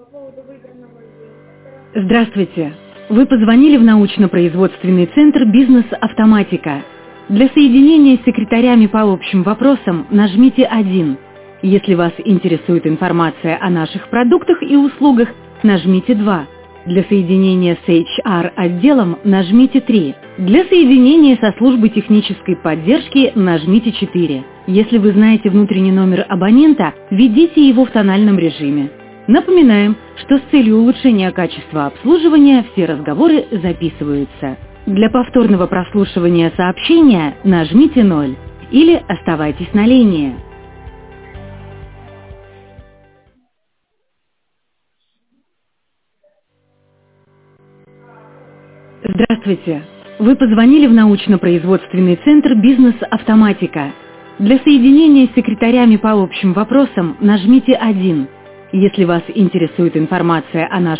поводу выбранного вектора. Здравствуйте. Вы позвонили в научно-производственный центр «Бизнес-автоматика». Для соединения с секретарями по общим вопросам нажмите 1. Если вас интересует информация о наших продуктах и услугах, нажмите 2. Для соединения с HR-отделом нажмите 3. Для соединения со службой технической поддержки нажмите 4. Если вы знаете внутренний номер абонента, введите его в тональном режиме. Напоминаем, что с целью улучшения качества обслуживания все разговоры записываются. Для повторного прослушивания сообщения нажмите 0 или оставайтесь на линии. Здравствуйте. Вы позвонили в научно-производственный центр «Бизнес-автоматика». Для соединения с секретарями по общим вопросам нажмите 1. Если вас интересует информация о нашем